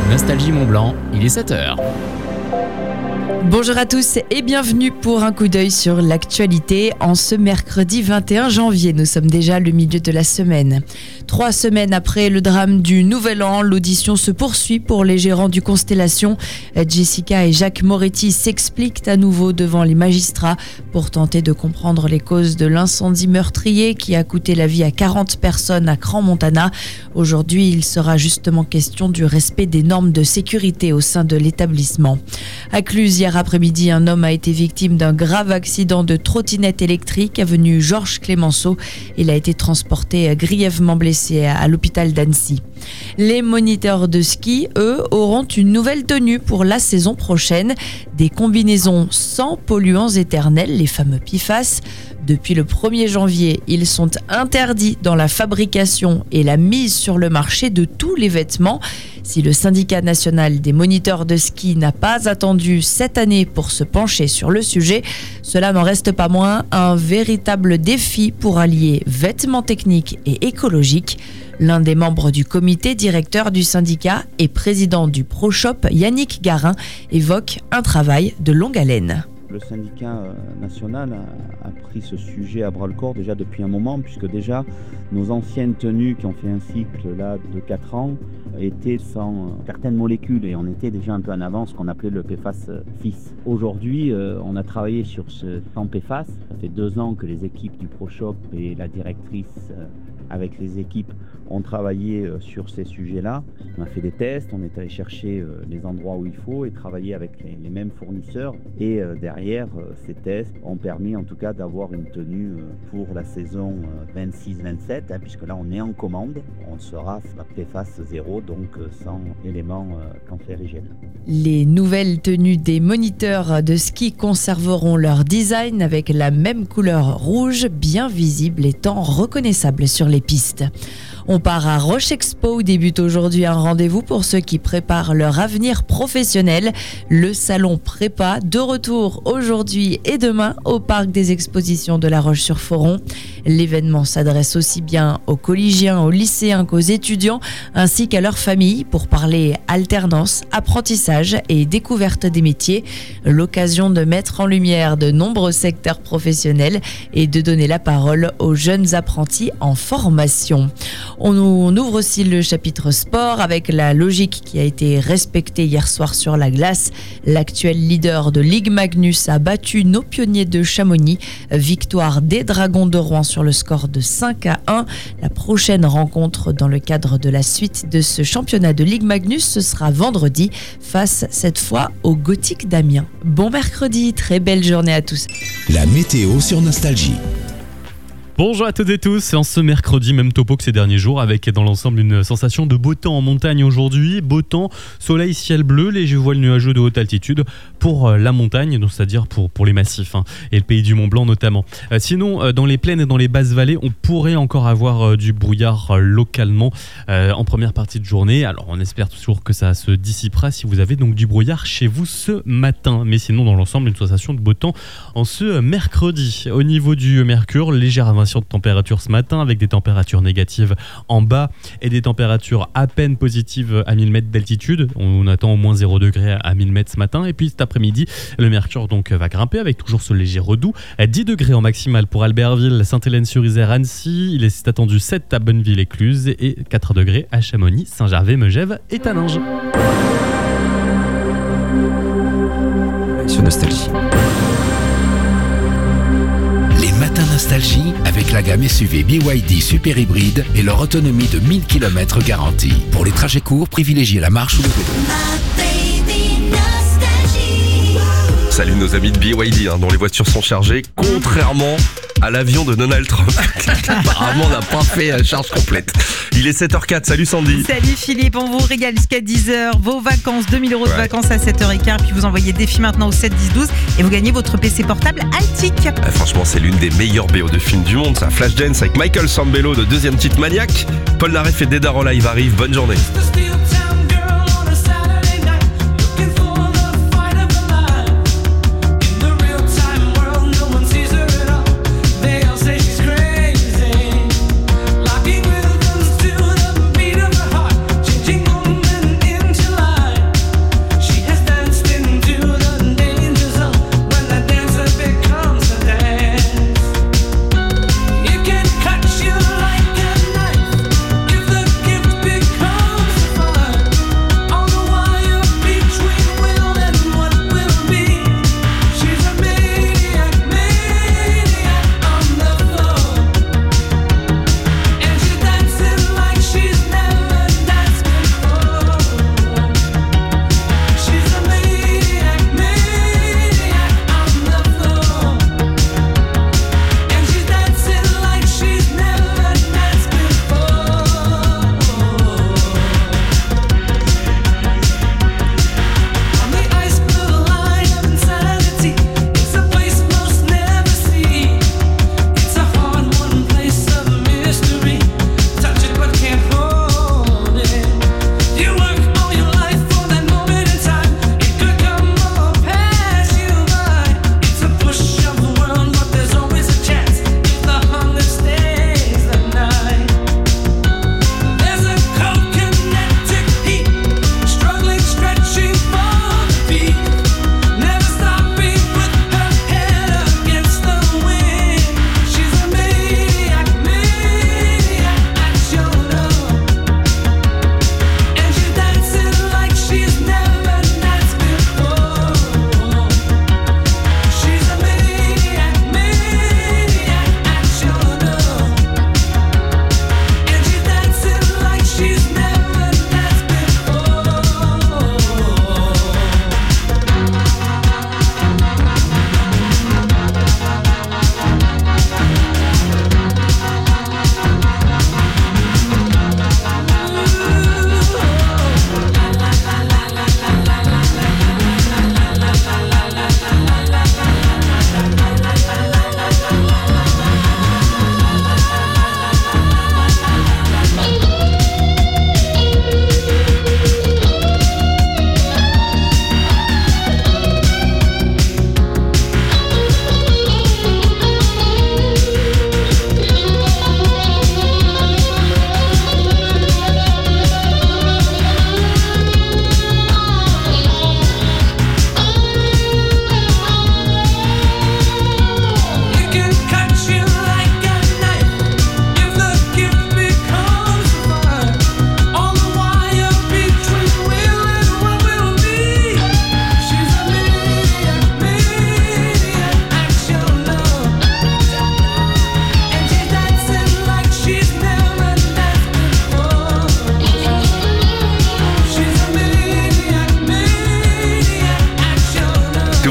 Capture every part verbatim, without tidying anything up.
Nostalgie Mont-Blanc, il est sept heures. Bonjour à tous et bienvenue pour un coup d'œil sur l'actualité. En ce mercredi vingt et un janvier, nous sommes déjà le milieu de la semaine. Trois semaines après le drame du Nouvel An, l'audition se poursuit pour les gérants du Constellation. Jessica et Jacques Moretti s'expliquent à nouveau devant les magistrats pour tenter de comprendre les causes de l'incendie meurtrier qui a coûté la vie à quarante personnes à Crans-Montana. Aujourd'hui, il sera justement question du respect des normes de sécurité au sein de l'établissement. À Cluse, hier après-midi, un homme a été victime d'un grave accident de trottinette électrique avenue Georges Clémenceau. Il a été transporté grièvement blessé à l'hôpital d'Annecy. Les moniteurs de ski, eux, auront une nouvelle tenue pour la saison prochaine. Des combinaisons sans polluants éternels, les fameux P F A S. Depuis le premier janvier, ils sont interdits dans la fabrication et la mise sur le marché de tous les vêtements. Si le syndicat national des moniteurs de ski n'a pas attendu cette année pour se pencher sur le sujet, cela n'en reste pas moins un véritable défi pour allier vêtements techniques et écologiques. L'un des membres du comité directeur du syndicat et président du ProShop, Yannick Garin, évoque un travail de longue haleine. Le syndicat national a, a pris ce sujet à bras-le-corps déjà depuis un moment, puisque déjà nos anciennes tenues qui ont fait un cycle là de quatre ans étaient sans certaines molécules et on était déjà un peu en avance, ce qu'on appelait le P F A S fils. Aujourd'hui, euh, on a travaillé sur ce sans P F A S. Ça fait deux ans que les équipes du ProShop et la directrice euh, avec les équipes ont travaillé euh, sur ces sujets-là. On a fait des tests, on est allé chercher euh, les endroits où il faut et travailler avec les, les mêmes fournisseurs. Et euh, derrière, euh, ces tests ont permis en tout cas d'avoir une tenue euh, pour la saison euh, vingt-six vingt-sept, hein, puisque là on est en commande. On sera à P F A S zéro, donc euh, sans éléments euh, cancérigènes. Les nouvelles tenues des moniteurs de ski conserveront leur design avec la même couleur rouge, bien visible étant reconnaissable sur les pistes. On part à Roche Expo où débute aujourd'hui un rendez-vous pour ceux qui préparent leur avenir professionnel. Le salon Prépa de retour aujourd'hui et demain au parc des expositions de La Roche-sur-Foron. L'événement s'adresse aussi bien aux collégiens, aux lycéens qu'aux étudiants ainsi qu'à leurs familles pour parler alternance, apprentissage et découverte des métiers. L'occasion de mettre en lumière de nombreux secteurs professionnels et de donner la parole aux jeunes apprentis en formation. On ouvre aussi le chapitre sport avec la logique qui a été respectée hier soir sur la glace. L'actuel leader de Ligue Magnus a battu nos pionniers de Chamonix. Victoire des Dragons de Rouen sur le score de cinq à un. La prochaine rencontre dans le cadre de la suite de ce championnat de Ligue Magnus, ce sera vendredi face cette fois au Gothique d'Amiens. Bon mercredi, très belle journée à tous. La météo sur Nostalgie. Bonjour à toutes et tous, en ce mercredi, même topo que ces derniers jours, avec dans l'ensemble une sensation de beau temps en montagne aujourd'hui. Beau temps, soleil, ciel bleu, léger voile nuageux de haute altitude pour la montagne, donc c'est-à-dire pour, pour les massifs hein, et le pays du Mont-Blanc notamment. Euh, sinon, euh, dans les plaines et dans les basses vallées, on pourrait encore avoir euh, du brouillard euh, localement euh, en première partie de journée. Alors on espère toujours que ça se dissipera si vous avez donc du brouillard chez vous ce matin. Mais sinon, dans l'ensemble, une sensation de beau temps en ce mercredi. Au niveau du mercure, légère avancée de température ce matin avec des températures négatives en bas et des températures à peine positives à mille mètres d'altitude. On attend au moins zéro degré à mille mètres ce matin et puis cet après-midi le mercure donc va grimper avec toujours ce léger redoux. dix degrés en maximal pour Albertville, Sainte-Hélène-sur-Isère, Annecy. Il est attendu sept à Bonneville et Cluse et quatre degrés à Chamonix, Saint-Gervais, Megève et Taninges. Sur Nostalgie. Matin Nostalgie avec la gamme S U V B Y D Super Hybride et leur autonomie de mille kilomètres garantie. Pour les trajets courts, privilégiez la marche ou le vélo. Salut nos amis de B Y D hein, dont les voitures sont chargées, contrairement à l'avion de Donald Trump. Apparemment, on n'a pas fait la charge complète. Il est sept heures zéro quatre, salut Sandy. Salut Philippe, on vous régale jusqu'à dix heures. Vos vacances, deux mille euros de ouais. vacances à sept heures quinze. Puis vous envoyez défi maintenant au sept dix douze et vous gagnez votre P C portable Altic. Ah, franchement, c'est l'une des meilleures B O de films du monde. Ça, Flashdance avec Michael Sambello de Deuxième Titre Maniac. Paul Naref et Dédar en live arrivent. Bonne journée.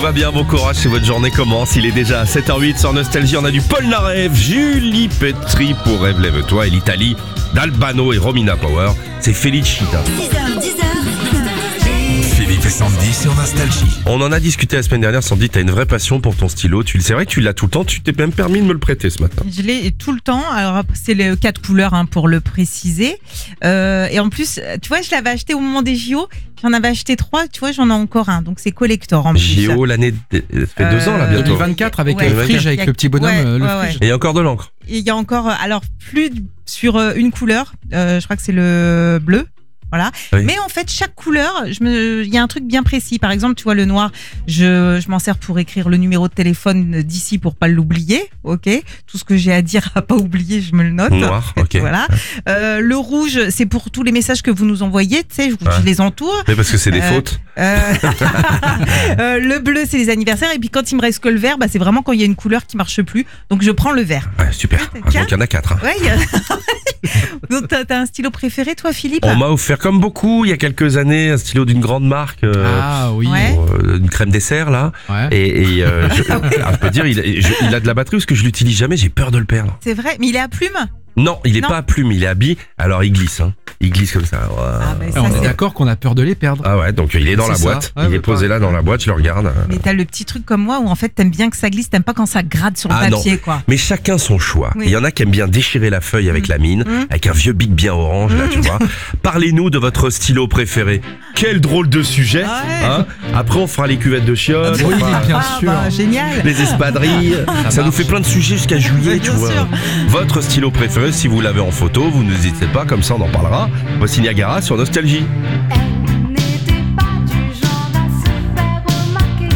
va bien, bon courage, c'est votre journée commence. Il est déjà sept heures huit sur Nostalgie. On a du Paul Narev, Julie Petri pour Rêve Lève-toi et l'Italie d'Albano et Romina Power. C'est Felicita. six heures, dix heures. Philippe et Sandy sur Nostalgie. On en a discuté la semaine dernière, Sandy, t'as une vraie passion pour ton stylo. Tu, c'est vrai que tu l'as tout le temps, tu t'es même permis de me le prêter ce matin. Je l'ai tout le temps. Alors, c'est les quatre couleurs hein, pour le préciser. Euh, et en plus, tu vois, je l'avais acheté au moment des J O. J'en avais acheté trois, tu vois, j'en ai encore un. Donc, c'est collector en plus. J O, l'année. Ça fait deux ans là bientôt. deux mille vingt-quatre avec Ouais. le frige, avec le petit bonhomme, Ouais, euh, le ouais, ouais. frige. Et il y a encore de l'encre. Et il y a encore, euh, alors, plus sur euh, une couleur. Euh, je crois que c'est le bleu. Voilà. Oui. Mais en fait, chaque couleur, je me, il y a un truc bien précis. Par exemple, tu vois, le noir, je, je m'en sers pour écrire le numéro de téléphone d'ici pour pas l'oublier. Ok. Tout ce que j'ai à dire à pas oublier, je me le note. Noir, ok. Voilà. Euh, le rouge, c'est pour tous les messages que vous nous envoyez. Tu sais, je, Ouais. je les entoure. Mais parce que c'est des Euh, fautes. Euh, euh, le bleu, c'est les anniversaires. Et puis quand il me reste que le vert, bah, c'est vraiment quand il y a une couleur qui marche plus. Donc je prends le vert. Ouais, super. Ah, Tiens. donc il y en a quatre. Hein. Ouais. il Y a... Donc t'as, t'as un stylo préféré, toi, Philippe? On m'a offert, comme beaucoup, il y a quelques années, un stylo d'une grande marque. Euh, Ah oui. Ouais. euh, une crème dessert, là. Ouais. Et, et euh, je, ah, je peux dire, il, je- il a de la batterie parce que je l'utilise jamais, j'ai peur de le perdre. C'est vrai, mais il est à plume. Non, il est Non. pas à plume, il est à billes. Alors il glisse, hein. Il glisse comme ça. Ouais. Ah, bah, Et ça, on est c'est- d'accord qu'on a peur de les perdre. Ah ouais, donc il est dans la C'est ça. boîte. Ouais, il mais est posé pas- là dans la boîte, je le regarde. Mais t'as le petit truc comme moi où en fait t'aimes bien que ça glisse, t'aimes pas quand ça gratte sur le Ah, non. papier, quoi. Mais chacun son choix. Oui. Il y en a qui aiment bien déchirer la feuille avec la mine, Mmh. avec un vieux bic bien orange, là, tu vois. Parlez-nous de votre stylo préféré. Quel drôle de sujet. Ah ouais. Hein. Après, on fera les cuvettes de chiottes, Oui, on fera bien Ah, sûr. bah, génial. les espadrilles. Ça nous marche. fait plein de sujets jusqu'à juillet, tu Bien vois. sûr. Votre stylo préféré, si vous l'avez en photo, vous n'hésitez pas, comme ça on en parlera. Voici Niagara sur Nostalgie. Elle n'était pas du genre à se faire remarquer.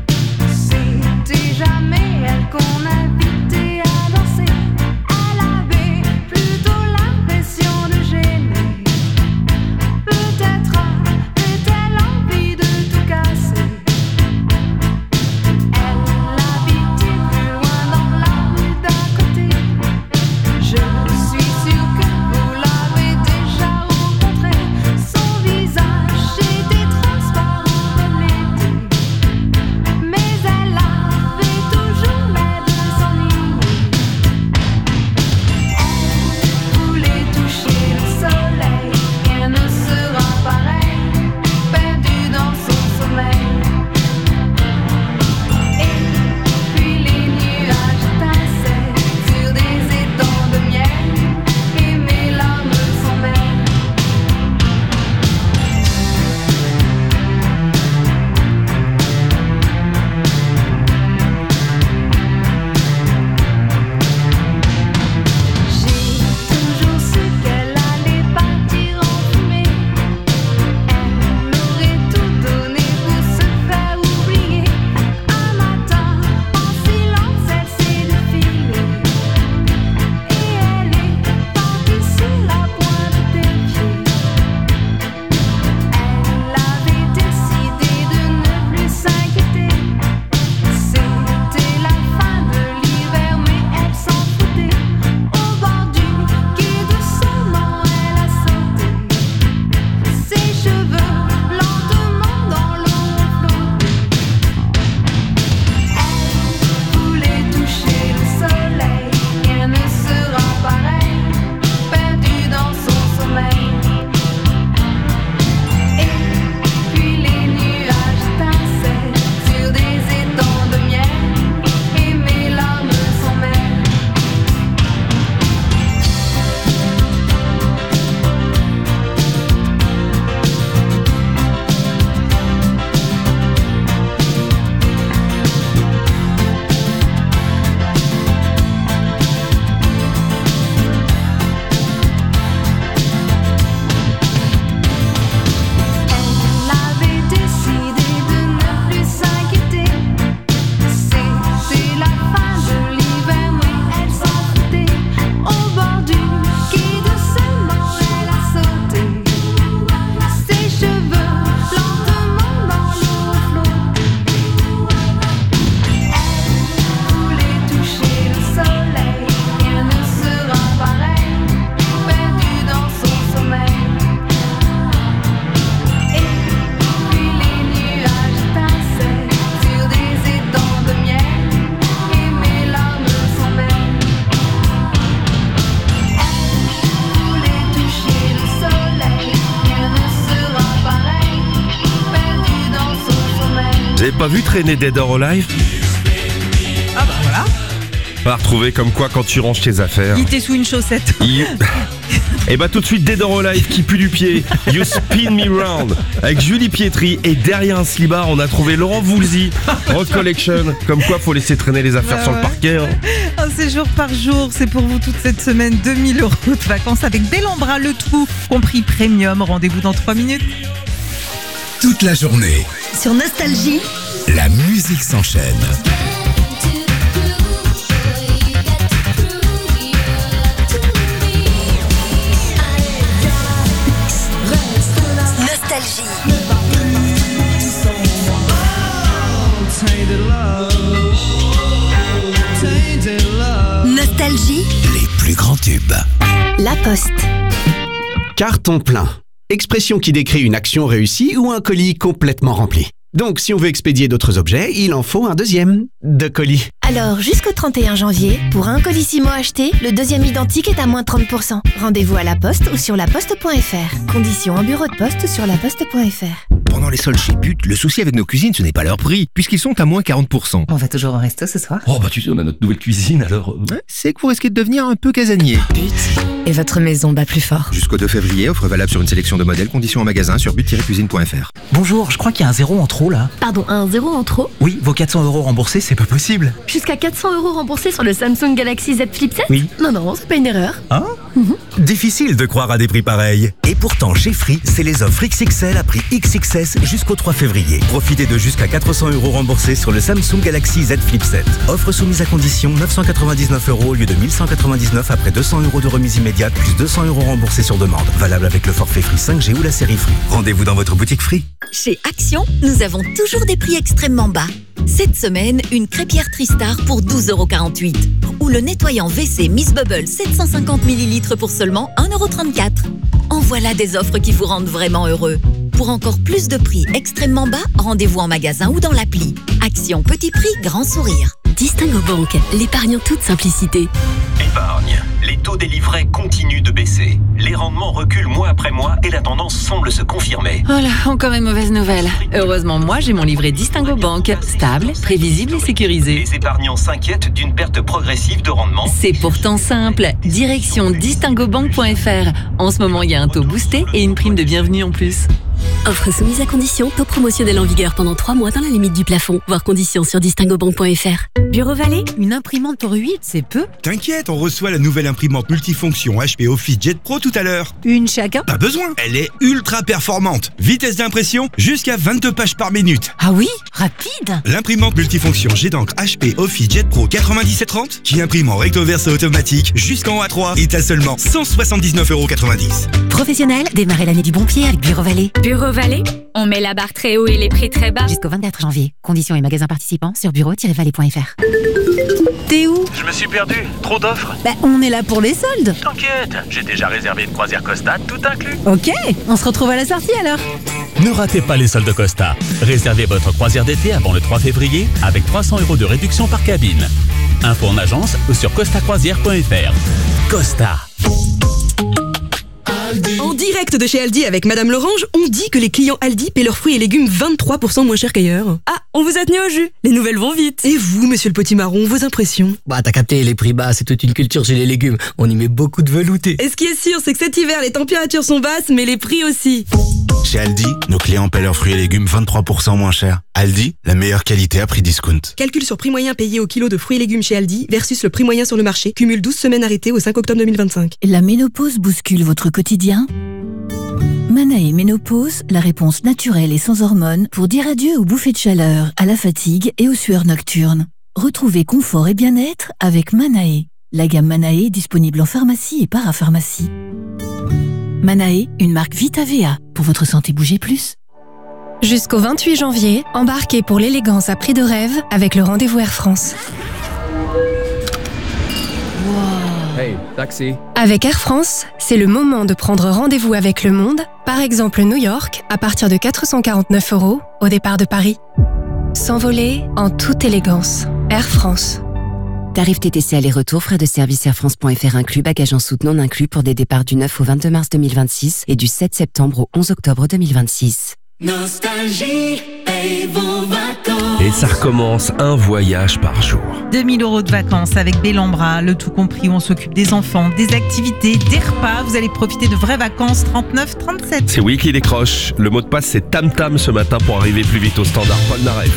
C'était jamais elle qu'on invitait à danser. Elle avait plutôt l'impression de gêner. Peut-être avait-elle envie de tout casser. Elle habitait plus loin dans la rue d'à côté. Je suis sûre que vous l'avez déjà rencontré. Son visage pas vu traîner Dead or Alive? Ah bah voilà. On va retrouver comme quoi quand tu ranges tes affaires. Il était sous une chaussette. Il... Et bah tout de suite Dead or Alive qui pue du pied. You Spin Me Round avec Julie Pietri. Et derrière un slibard on a trouvé Laurent Voulzy. Rock Collection. Comme quoi faut laisser traîner les affaires Bah sur ouais. le parquet. Hein. Un séjour par jour, c'est pour vous toute cette semaine. deux mille euros de vacances avec Bellambra, le tout compris premium. Rendez-vous dans trois minutes. Toute la journée, Sur Nostalgie, la musique s'enchaîne. Nostalgie. Nostalgie, Les plus grands tubes. La Poste. Carton plein. Expression qui décrit une action réussie ou un colis complètement rempli. Donc, si on veut expédier d'autres objets, il en faut un deuxième de colis. Alors, jusqu'au trente et un janvier, pour un colissimo acheté, le deuxième identique est à moins trente pour cent. Rendez-vous à la Poste ou sur laposte point f r. Conditions en bureau de poste sur laposte point f r. Pendant les soldes chez But, le souci avec nos cuisines, ce n'est pas leur prix, puisqu'ils sont à moins quarante pour cent. On va toujours au resto ce soir? Oh bah tu sais, on a notre nouvelle cuisine alors... Ouais, c'est que vous risquez de devenir un peu casanier. But. Et votre maison bat plus fort. Jusqu'au deux février, offre valable sur une sélection de modèles, conditions en magasin sur but tiret cuisine point f r. Bonjour, je crois qu'il y a un zéro en trop là. Pardon, un zéro en trop? Oui, vos quatre cents euros remboursés, c'est pas possible. Jusqu'à quatre cents euros remboursés sur le Samsung Galaxy Z Flip sept? Oui. Non, non, c'est pas une erreur. Hein? Difficile de croire à des prix pareils. Et pourtant, chez Free, c'est les offres X X L à prix X X S jusqu'au trois février. Profitez de jusqu'à quatre cents euros remboursés sur le Samsung Galaxy Z Flip sept. Offre soumise à condition, neuf cent quatre-vingt-dix-neuf euros au lieu de mille cent quatre-vingt-dix-neuf après deux cents euros de remise immédiate plus deux cents euros remboursés sur demande. Valable avec le forfait Free cinq G ou la série Free. Rendez-vous dans votre boutique Free. Chez Action, nous avons toujours des prix extrêmement bas. Cette semaine, une crêpière Tristar pour douze euros quarante-huit. Ou le nettoyant W C Miss Bubble sept cent cinquante millilitres pour seulement un euro trente-quatre. En voilà des offres qui vous rendent vraiment heureux. Pour encore plus de prix extrêmement bas, rendez-vous en magasin ou dans l'appli. Action, petit prix, grand sourire. Distingo Banque, l'épargne en toute simplicité. Épargne. Les taux des livrets continuent de baisser. Les rendements reculent mois après mois et la tendance semble se confirmer. Oh là, encore une mauvaise nouvelle. Heureusement, moi, j'ai mon livret Distingo Banque. Stable, prévisible et sécurisé. Les épargnants s'inquiètent d'une perte progressive de rendement. C'est pourtant simple. Direction distingo banque point f r. En ce moment, il y a un taux boosté et une prime de bienvenue en plus. Offre soumise à condition, taux promotionnel en vigueur pendant trois mois dans la limite du plafond. Voir conditions sur distingo banque point f r. Bureau Vallée, une imprimante pour huit, c'est peu. T'inquiète, on reçoit la nouvelle imprimante multifonction H P Office Jet Pro tout à l'heure. Une chacun? Pas besoin, elle est ultra performante. Vitesse d'impression jusqu'à vingt-deux pages par minute. Ah oui, rapide. L'imprimante multifonction G d'encre H P Office Jet Pro quatre-vingt-dix-sept trente qui imprime en recto verso automatique jusqu'en A trois est à seulement cent soixante-dix-neuf euros quatre-vingt-dix. Professionnel, démarrez l'année du bon pied avec Bureau Vallée. Bureau Vallée, on met la barre très haut et les prix très bas. Jusqu'au vingt-quatre janvier. Conditions et magasins participants sur bureau tiret vallée point f r. T'es où? Je me suis perdu, trop d'offres. Bah, on est là pour les soldes. T'inquiète, j'ai déjà réservé une croisière Costa, tout inclus. Ok, on se retrouve à la sortie alors. Ne ratez pas les soldes Costa. Réservez votre croisière d'été avant le trois février avec trois cents euros de réduction par cabine. Info en agence ou sur costa croisière point f r. Costa. En direct de chez Aldi avec Madame Lorange, on dit que les clients Aldi paient leurs fruits et légumes vingt-trois pour cent moins cher qu'ailleurs. Ah, on vous a tenu au jus. Les nouvelles vont vite. Et vous, monsieur le potimarron, vos impressions? Bah t'as capté, les prix bas, c'est toute une culture chez les légumes. On y met beaucoup de velouté. Et ce qui est sûr, c'est que cet hiver, les températures sont basses, mais les prix aussi. Chez Aldi, nos clients paient leurs fruits et légumes vingt-trois pour cent moins cher. Aldi, la meilleure qualité à prix discount. Calcul sur prix moyen payé au kilo de fruits et légumes chez Aldi versus le prix moyen sur le marché. Cumule douze semaines arrêtées au cinq octobre deux mille vingt-cinq. La ménopause bouscule votre quotidien? Manae Ménopause, la réponse naturelle et sans hormones pour dire adieu aux bouffées de chaleur, à la fatigue et aux sueurs nocturnes. Retrouvez confort et bien-être avec Manae. La gamme Manae disponible en pharmacie et parapharmacie. Manae, une marque Vita V A. Pour votre santé, bougez plus. Jusqu'au vingt-huit janvier, embarquez pour l'élégance à prix de rêve avec le rendez-vous Air France. Hey, taxi. Avec Air France, c'est le moment de prendre rendez-vous avec le monde, par exemple New York, à partir de quatre cent quarante-neuf euros au départ de Paris. S'envoler en toute élégance. Air France. Tarif T T C aller-retour, frais de service air france point f r inclus, bagages en soute non inclus pour des départs du neuf au vingt-deux mars deux mille vingt-six et du sept septembre au onze octobre deux mille vingt-six. Nostalgie, paye vos vacances. Et ça recommence, un voyage par jour. deux mille euros de vacances avec Bellambra, le tout compris où on s'occupe des enfants, des activités, des repas. Vous allez profiter de vraies vacances trente-neuf trente-sept. C'est oui qui décroche. Le mot de passe c'est Tam Tam ce matin pour arriver plus vite au standard. Paul Naref.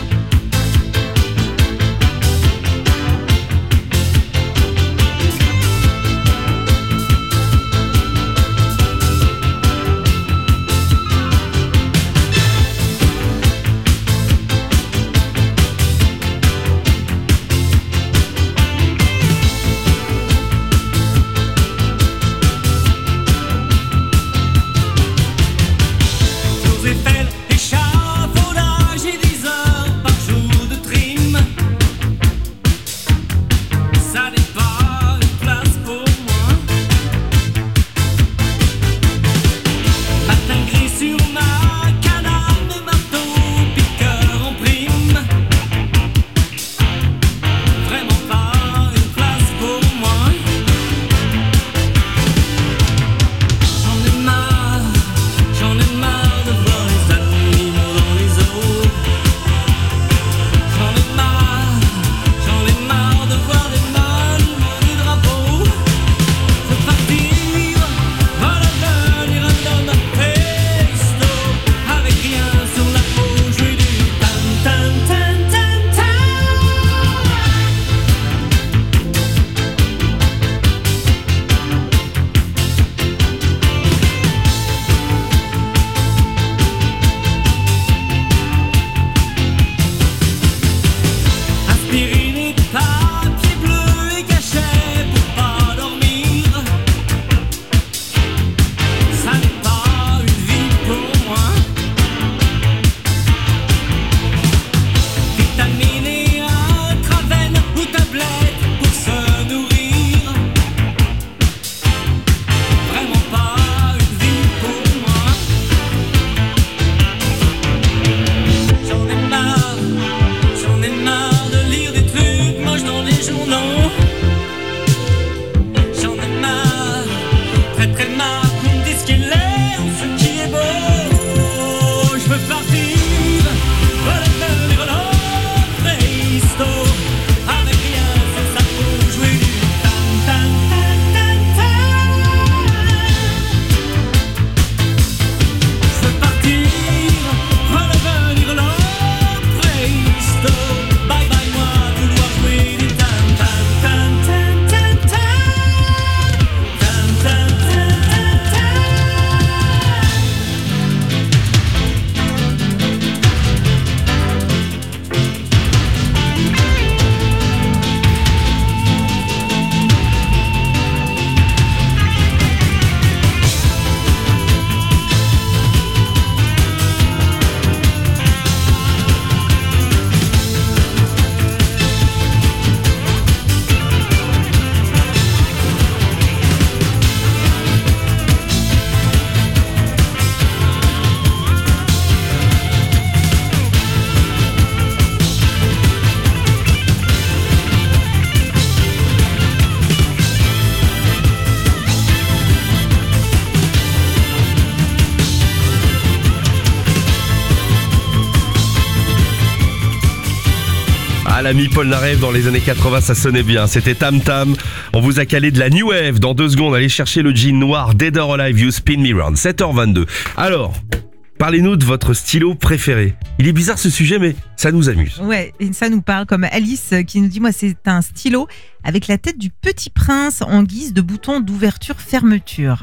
Ah, l'ami Paul Naref, dans les années quatre-vingts, ça sonnait bien. C'était Tam Tam. On vous a calé de la New Wave. Dans deux secondes, allez chercher le jean noir Dead or Alive, You Spin Me Round. sept heures vingt-deux. Alors, parlez-nous de votre stylo préféré. Il est bizarre ce sujet, mais ça nous amuse. Ouais, et ça nous parle, comme Alice qui nous dit, moi c'est un stylo avec la tête du Petit Prince en guise de bouton d'ouverture-fermeture.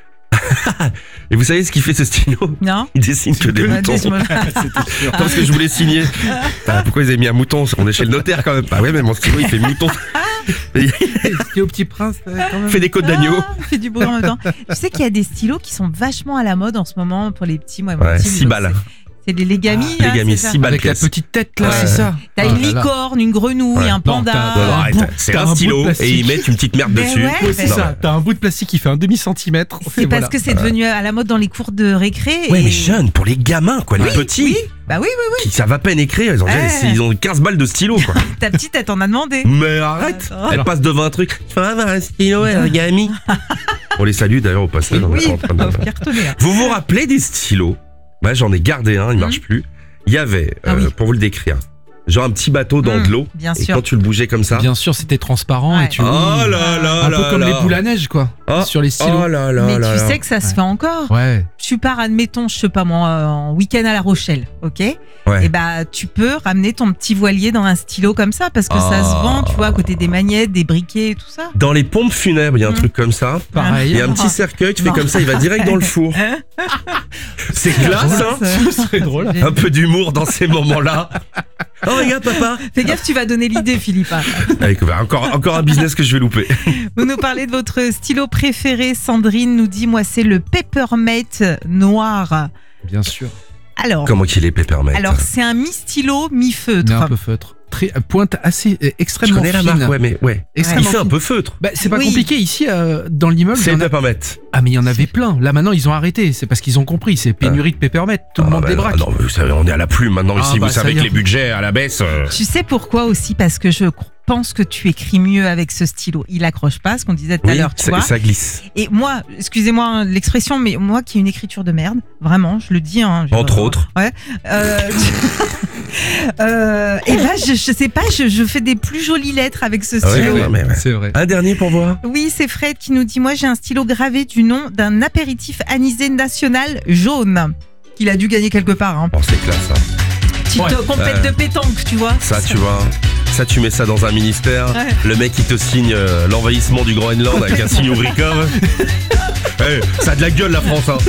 Et vous savez ce qu'il fait ce stylo? Non. Il dessine que des moutons. Non, parce que je voulais signer. Ah, pourquoi ils avaient mis un mouton? On est chez le notaire quand même. Bah ouais, mais mon stylo il fait mouton. Le stylo Petit Prince quand même. Fait des côtes d'agneau. Ah, fait du bruit en même temps. Tu sais qu'il y a des stylos qui sont vachement à la mode en ce moment pour les petits. Moi, mon ouais, petit, six balles. C'est des Legami. Ah, hein, Legami, six balles. Avec la petite tête là, ouais. C'est ça. T'as oh une licorne, une grenouille, ouais. un panda. Non, t'as, euh, arrête, c'est un, un stylo et ils mettent une petite merde mais dessus. Ouais, ouais, c'est non, ça. Mais... T'as un bout de plastique qui fait un demi centimètre. C'est parce voilà. que c'est devenu à la mode dans les cours de récré. Ouais, et... mais jeunes, pour les gamins, quoi, les oui, petits. Oui. Bah oui, oui, oui. Qui savent à peine écrire, ils ont, déjà, eh. ils ont quinze balles de stylo, quoi. Ta petite, elle t'en a demandé. Mais arrête, oh. Elle passe devant un truc. Je peux avoir un stylo et un gami. On les salue d'ailleurs au passage. Oui, on est en train de... cartonner. Vous vous rappelez des stylos Moi, j'en ai gardé un, il marche plus. Il y avait, Ah euh, oui. pour vous le décrire, genre un petit bateau dans Mmh, de l'eau. bien et sûr. quand tu le bougeais comme ça. Bien sûr, c'était transparent Ouais. et tu. Oh là là Un là peu comme là. les boules à neige, quoi. Oh, sur les stylos. Oh là là Mais là tu là. sais que ça se fait encore. Ouais. Tu pars, admettons, je sais pas moi, en week-end à La Rochelle, ok? Ouais. Et bah, tu peux ramener ton petit voilier dans un stylo comme ça parce que ça Ah. se vend, tu vois, à côté des magnettes, des briquets et tout ça. Dans les pompes funèbres, il y a un truc comme ça. Pareil. Il y a un petit cercueil, tu fais Non. comme ça, il va direct dans le four. C'est classe, hein. Ce serait drôle. Un peu d'humour dans ces moments-là. Oh regarde papa. Fais gaffe, tu vas donner l'idée, Philippe. Avec, bah, encore, encore un business que je vais louper. Vous nous parlez de votre stylo préféré. Sandrine nous dit, moi, c'est le Peppermate noir. Bien sûr. Alors, Comment qu'il est Peppermate? alors c'est un mi-stylo, mi-feutre. Mais un peu feutre. Très, pointe assez euh, Je extrêmement connais la fine. marque, ouais, mais ouais. Il Extrêmement fait un fine. peu feutre. Bah, c'est pas Oui. compliqué ici euh, dans l'immeuble. il y C'est en a- Peppermate. Ah mais il y en avait plein. Là maintenant ils ont arrêté. C'est parce qu'ils ont compris. C'est pénurie de Peppermate. Tout le Ah, monde bah, les braque. Non, mais vous savez, on est à la plume maintenant Ah, ici. bah, vous ça savez y que est. les budgets à la baisse. euh, Tu sais pourquoi aussi? Parce que je pense que tu écris mieux avec ce stylo. Il accroche pas, ce qu'on disait tout à Oui, l'heure, tu ça, vois. ça glisse. Et moi, excusez-moi hein, l'expression, mais moi qui ai une écriture de merde, vraiment, je le dis. Hein, je- Entre autres. Ouais. Euh, euh, et là, je, je sais pas, je, je fais des plus jolies lettres avec ce Ah ouais, stylo. ouais, mais ouais. C'est vrai. Un dernier pour voir. Oui, c'est Fred qui nous dit, moi j'ai un stylo gravé du nom d'un apéritif anisé national jaune qu'il a dû gagner quelque part. Hein. Bon, c'est classe, hein. Petite Ouais. euh, compète Ouais. de pétanque, tu vois. Ça, tu vois. Ça, tu mets ça dans un ministère. Ouais. Le mec, il te signe euh, l'envahissement du Groenland avec un signe Ourikov. Hey, ça a de la gueule, la France, hein.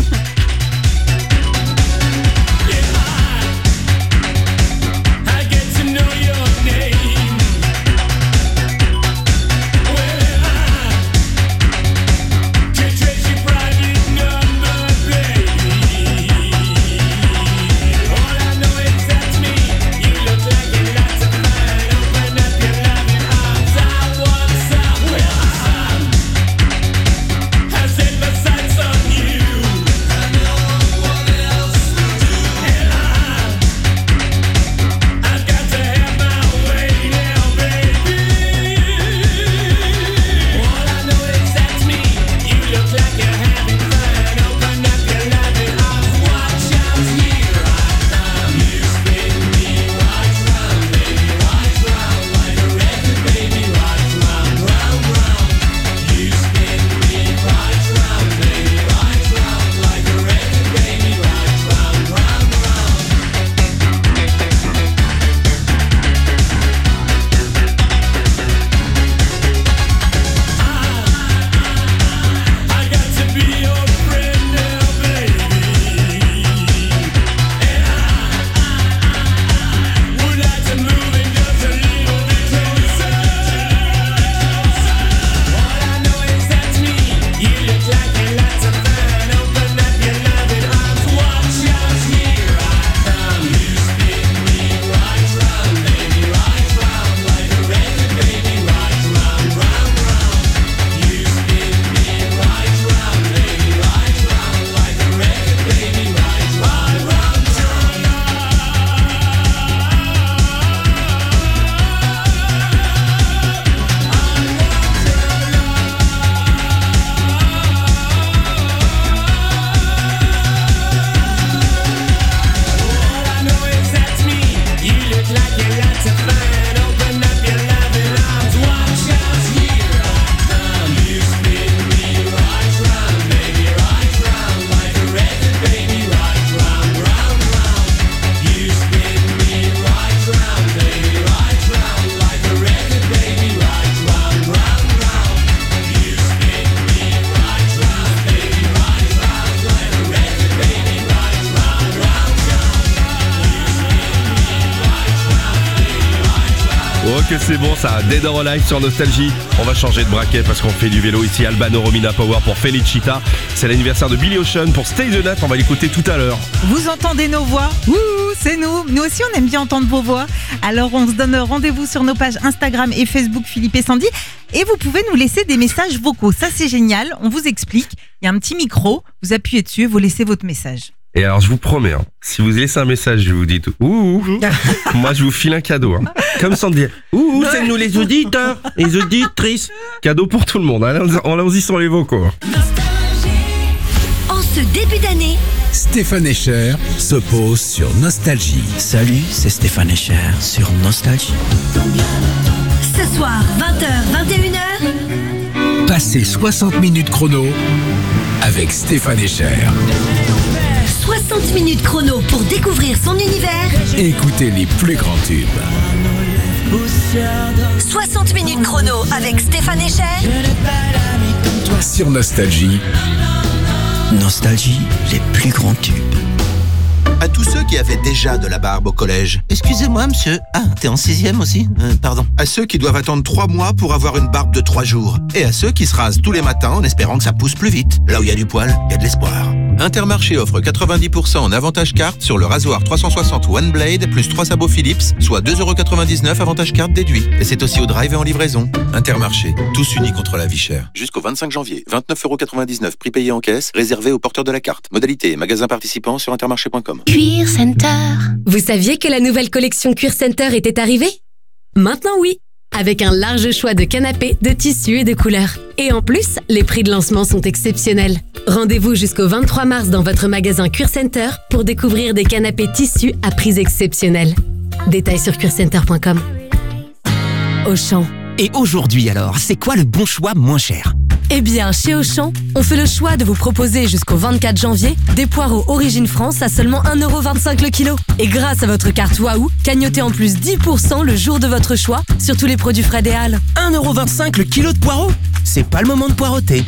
Oh que c'est bon ça, Dead or Alive sur Nostalgie. On va changer de braquet parce qu'on fait du vélo ici. Albano Romina Power pour Felicita. C'est l'anniversaire de Billy Ocean pour Stay the Night. On va l'écouter tout à l'heure. Vous entendez nos voix? Ouh, c'est nous. Nous aussi, on aime bien entendre vos voix. Alors, on se donne rendez-vous sur nos pages Instagram et Facebook Philippe et Sandy. Et vous pouvez nous laisser des messages vocaux. Ça, c'est génial. On vous explique. Il y a un petit micro. Vous appuyez dessus et vous laissez votre message. Et alors je vous promets, hein, si vous laissez un message, je vous dis tout. Ouh, moi je vous file un cadeau. Hein. Comme sans dire. Ouh, c'est nous les auditeurs, les auditrices. Cadeau pour tout le monde. Allons-y, allons-y sur les vocaux. En ce début d'année. Stéphane Escher se pose sur Nostalgie. Salut, c'est Stéphane Escher sur Nostalgie. Ce soir, vingt heures, vingt et une heures. Passez soixante minutes chrono avec Stéphane Escher. soixante minutes chrono pour découvrir son univers. Écoutez les plus grands tubes. soixante minutes chrono avec Stéphane Escher. Sur Nostalgie. Nostalgie, les plus grands tubes. À tous ceux qui avaient déjà de la barbe au collège. Excusez-moi, monsieur. Ah, t'es en sixième aussi euh, Pardon. À ceux qui doivent attendre trois mois pour avoir une barbe de trois jours. Et à ceux qui se rasent tous les matins en espérant que ça pousse plus vite. Là où il y a du poil, il y a de l'espoir. Intermarché offre quatre-vingt-dix pour cent en avantage carte sur le rasoir trois cent soixante One Blade plus trois sabots Philips, soit deux euros quatre-vingt-dix-neuf avantage carte déduit. Et c'est aussi au drive et en livraison. Intermarché, tous unis contre la vie chère. Jusqu'au vingt-cinq janvier, vingt-neuf euros quatre-vingt-dix-neuf prix payé en caisse, réservé aux porteurs de la carte. Modalité et magasin participant sur intermarché point com. Cuir Center. Vous saviez que la nouvelle collection Cuir Center était arrivée? Maintenant oui, avec un large choix de canapés, de tissus et de couleurs. Et en plus, les prix de lancement sont exceptionnels. Rendez-vous jusqu'au vingt-trois mars dans votre magasin Cuir Center pour découvrir des canapés tissus à prix exceptionnels. Détails sur cuir center point com. Auchan. Et aujourd'hui alors, c'est quoi le bon choix moins cher? Eh bien, chez Auchan, on fait le choix de vous proposer jusqu'au vingt-quatre janvier des poireaux Origine France à seulement un euro vingt-cinq le kilo. Et grâce à votre carte Waouh, cagnotez en plus dix pour cent le jour de votre choix sur tous les produits Fred et Halles. un euro vingt-cinq le kilo de poireaux? C'est pas le moment de poireauter.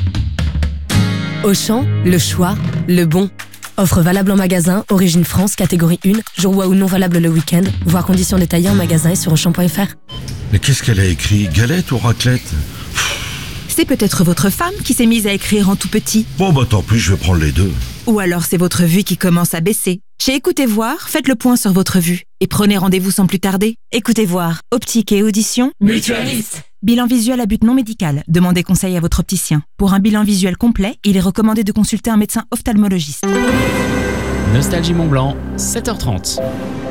Auchan, le choix, le bon. Offre valable en magasin, Origine France, catégorie un, jour Waouh non valable le week-end, voir conditions détaillées en magasin et sur auchan point f r. Mais qu'est-ce qu'elle a écrit? Galette ou raclette? C'est peut-être votre femme qui s'est mise à écrire en tout petit. Bon bah tant pis, je vais prendre les deux. Ou alors c'est votre vue qui commence à baisser. Chez Écoutez Voir, faites le point sur votre vue et prenez rendez-vous sans plus tarder. Écoutez Voir, optique et audition. Mutualiste. Bilan visuel à but non médical. Demandez conseil à votre opticien. Pour un bilan visuel complet, il est recommandé de consulter un médecin ophtalmologiste. Nostalgie Mont Blanc, sept heures trente.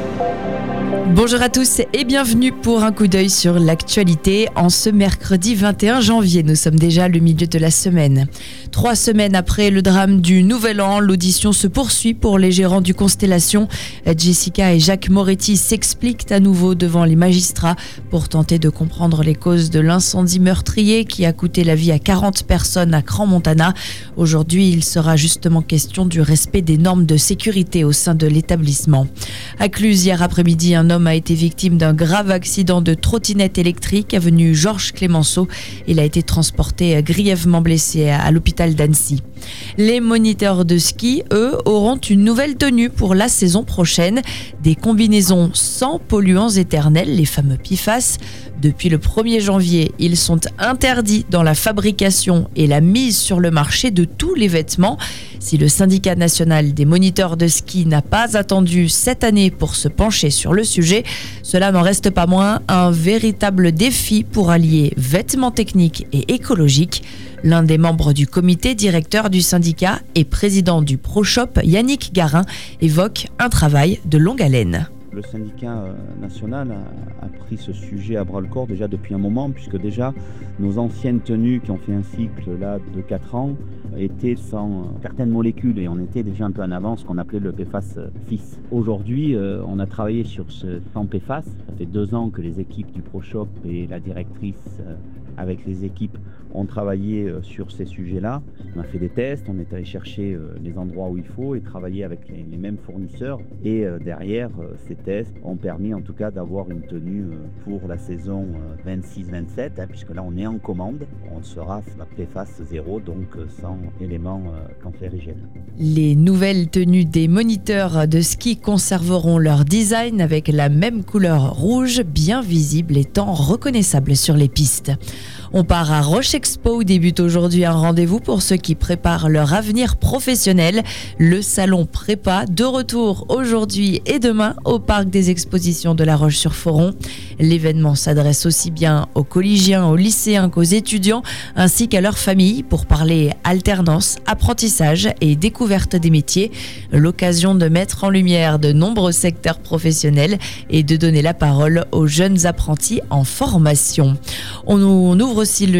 Bonjour à tous et bienvenue pour un coup d'œil sur l'actualité. En ce mercredi vingt et un janvier, nous sommes déjà le milieu de la semaine. Trois semaines après le drame du Nouvel An, l'audition se poursuit pour les gérants du Constellation. Jessica et Jacques Moretti s'expliquent à nouveau devant les magistrats pour tenter de comprendre les causes de l'incendie meurtrier qui a coûté la vie à quarante personnes à Crans-Montana. Aujourd'hui, il sera justement question du respect des normes de sécurité au sein de l'établissement. À Cluse, hier après-midi, un homme a été victime d'un grave accident de trottinette électrique avenue Georges Clémenceau. Il a été transporté grièvement blessé à l'hôpital d'Annecy. Les moniteurs de ski, eux, auront une nouvelle tenue pour la saison prochaine. Des combinaisons sans polluants éternels, les fameux P F A S. Depuis le premier janvier, ils sont interdits dans la fabrication et la mise sur le marché de tous les vêtements. Si le syndicat national des moniteurs de ski n'a pas attendu cette année pour se pencher sur le sujet, cela n'en reste pas moins un véritable défi pour allier vêtements techniques et écologiques. L'un des membres du comité directeur du syndicat et président du ProShop, Yannick Garin, évoque un travail de longue haleine. Le syndicat national a, a pris ce sujet à bras-le-corps déjà depuis un moment, puisque déjà nos anciennes tenues qui ont fait un cycle là de quatre ans étaient sans certaines molécules et on était déjà un peu en avance, ce qu'on appelait le P F A S fils. Aujourd'hui, euh, on a travaillé sur ce sans P F A S. Ça fait deux ans que les équipes du ProShop et la directrice euh, avec les équipes ont travaillé euh, sur ces sujets-là. On a fait des tests, on est allé chercher euh, les endroits où il faut et travailler avec les, les mêmes fournisseurs. Et euh, derrière, euh, ces tests ont permis en tout cas d'avoir une tenue euh, pour la saison euh, vingt-six vingt-sept, hein, puisque là on est en commande. On sera sur la P F A S zéro, donc euh, sans éléments euh, cancérigènes. Les nouvelles tenues des moniteurs de ski conserveront leur design avec la même couleur rouge, bien visible étant reconnaissable sur les pistes. On part à Roche Expo où débute aujourd'hui un rendez-vous pour ceux qui préparent leur avenir professionnel. Le salon Prépa de retour aujourd'hui et demain au parc des expositions de La Roche-sur-Foron. L'événement s'adresse aussi bien aux collégiens, aux lycéens qu'aux étudiants ainsi qu'à leurs familles pour parler alternance, apprentissage et découverte des métiers. L'occasion de mettre en lumière de nombreux secteurs professionnels et de donner la parole aux jeunes apprentis en formation. On ouvre aussi le chapitre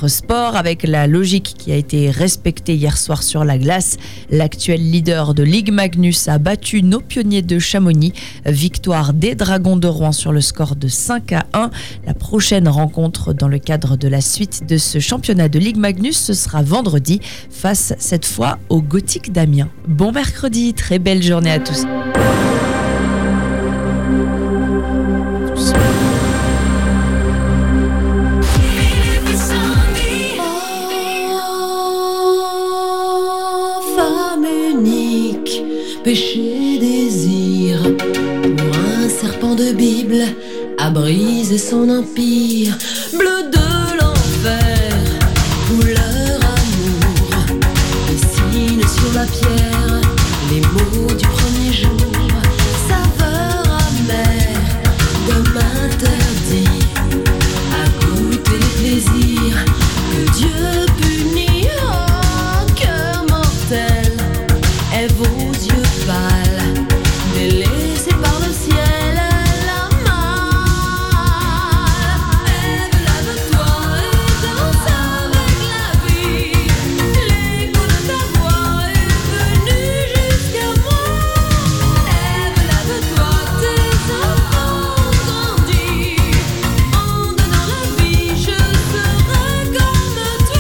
notre sport avec la logique qui a été respectée hier soir sur la glace. L'actuel leader de Ligue Magnus a battu nos pionniers de Chamonix. Victoire des Dragons de Rouen sur le score de cinq à un. La prochaine rencontre dans le cadre de la suite de ce championnat de Ligue Magnus, ce sera vendredi face cette fois au Gothique d'Amiens. Bon mercredi, très belle journée à tous. Péché, désir, pour un serpent de Bible, a brisé son empire. Bleu de l'enfer, couleur amour, dessine sur la pierre les mots du premier jour. Saveur amère, comme interdit, à goûter les plaisirs que Dieu punit. Oh, cœur mortel, elle vos yeux pâles, délaissés par le ciel, la malle. Ève, lave-toi et danse avec la vie. L'écho de ta voix est venu jusqu'à moi. Ève, lave-toi, tes enfants grandis. En donnant la vie, je serai comme toi.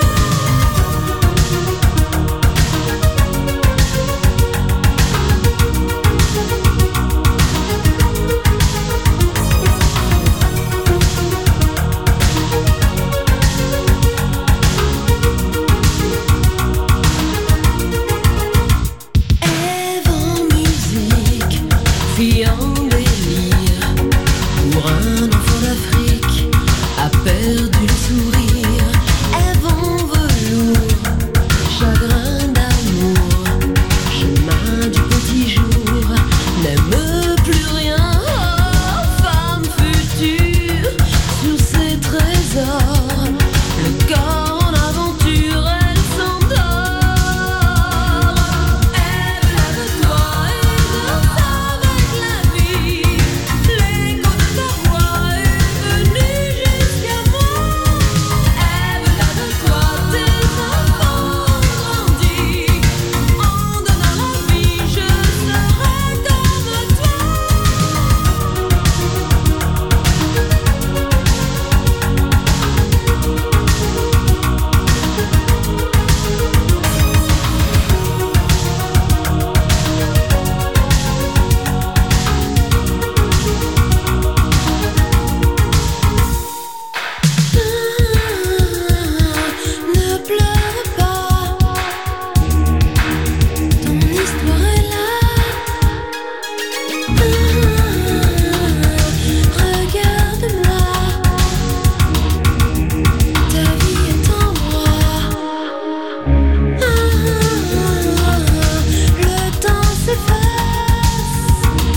Ève en musique, fille en délire, pour un enfant d'Afrique, a perdu le sourire. Ève en velours, chagrin d'amour, chemin du petit jour, n'aime plus rien. Oh, femme future, sur ses trésors, le corps en aventure, elle s'endort. Ève, lave-toi et danse avec la vie. L'écho de ta voix est venu jusqu'à moi. Ève, lave-toi, tes enfants grandis. En donnant la vie, je serai comme toi. Ne pleure pas, ton histoire est là. Regarde-moi, ta vie est en moi. Le temps s'efface.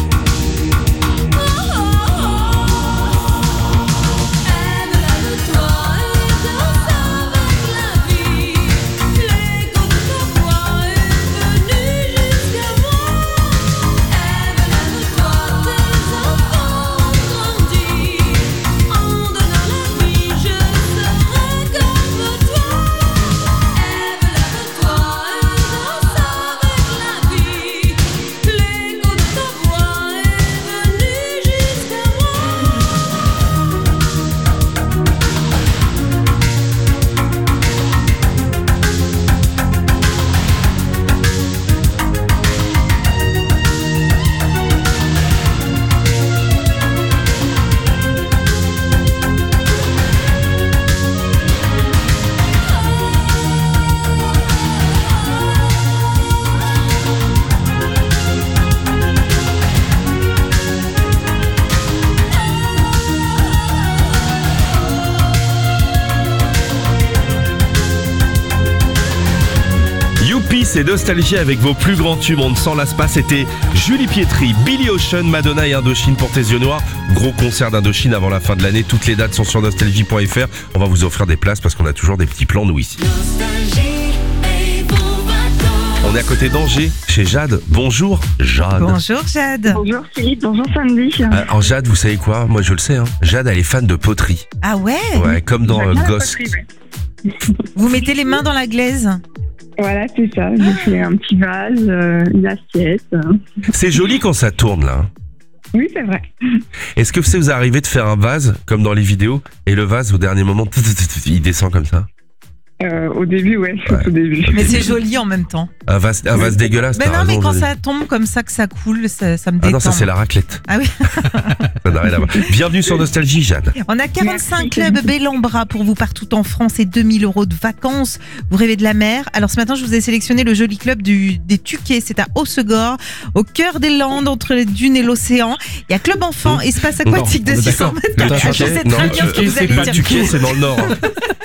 Ève, lave-toi et danse avec la vie. L'écho de ta voix est venu jusqu'à moi. Ève, lave-toi, tes enfants grandis. En donnant la vie, je serai comme toi. Ève, lave-toi et danse avec la vie. L'écho de ta voix est venu jusqu'à moi. Youpi, c'est Nostalgie avec vos plus grands tubes. On ne s'en lasse pas. C'était Julie Pietri, Billy Ocean, Madonna et Indochine pour tes yeux noirs. Gros concert d'Indochine avant la fin de l'année. Toutes les dates sont sur nostalgie point f r. On va vous offrir des places parce qu'on a toujours des petits plans nous ici. Nostalgie et vos vacances. On est à côté d'Angers, chez Jade. Bonjour Jade. Bonjour Jade. Bonjour Philippe, bonjour Sandy. Euh, alors Jade, vous savez quoi? Moi je le sais, hein. Jade, elle est fan de poterie. Ah ouais? Ouais, comme dans euh, Ghost. Vous mettez les mains dans la glaise? Voilà, c'est ça. J'ai fait un petit vase, euh, une assiette. C'est joli quand ça tourne là. Oui, c'est vrai. Est-ce que vous arrivez de faire un vase, comme dans les vidéos, et le vase au dernier moment, il descend comme ça? Euh, au début, ouais, c'est Ouais. au début. Mais c'est joli en même temps. Un vase, un vase dégueulasse, Mais t'as non, mais raison, quand Jade. ça tombe comme ça, que ça coule, ça, ça me Ah détend. non, ça c'est la raclette. Ah oui. Ça n'a rien à voir. Bienvenue sur Nostalgie, Jade. On a quarante-cinq clubs Bellambra pour vous partout en France et deux mille euros de vacances. Vous rêvez de la mer? Alors ce matin, je vous ai sélectionné le joli club du, des Tuquets. C'est à Haussegor, au cœur des Landes, entre les dunes et l'océan. Il y a club enfant, espace aquatique Non, de on est six cents d'accord. mètres Le carrés. Je Tuquet, sais non, très bien le ce que vous Tuquet, allez le dire. Tuquet, c'est dans le nord. hein.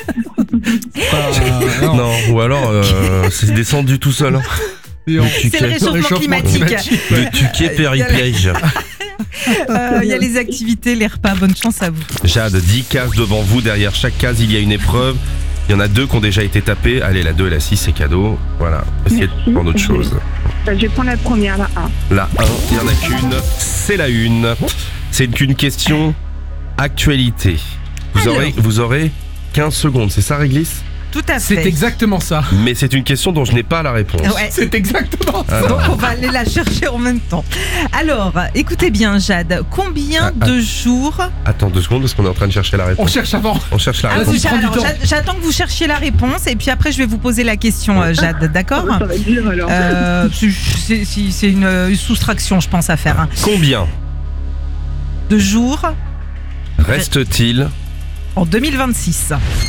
non. ou alors euh, c'est descendu tout seul. hein. Le C'est le Tuquet. réchauffement climatique. Le Tuquet périplège. Euh, Il y a les activités, les repas. Bonne chance à vous. Jade, dix cases devant vous. Derrière chaque case, il y a une épreuve. Il y en a deux qui ont déjà été tapées. Allez, la deux et la six, c'est cadeau. Voilà. Essayez de prendre autre chose. Je vais prendre la première, la un. La un, il n'y en a qu'une. C'est la une. C'est qu'une question actualité. Vous Alors. aurez, vous aurez quinze secondes. C'est ça, Réglisse? Tout à fait. C'est exactement ça. Mais c'est une question dont je n'ai pas la réponse. Ouais. C'est exactement ça. Alors. Donc on va aller la chercher en même temps. Alors, écoutez bien Jade, combien Ah, de jours... Attends deux secondes parce qu'on est en train de chercher la réponse. On cherche avant. On cherche la Ah, réponse. vous cher- alors, j'a- j'attends que vous cherchiez la réponse et puis après je vais vous poser la question euh, Jade, d'accord? Ça va être dur alors. Euh, c'est- c'est c'est- c'est une, une soustraction je pense à faire. hein. Combien De jours reste-t-il en deux mille vingt-six.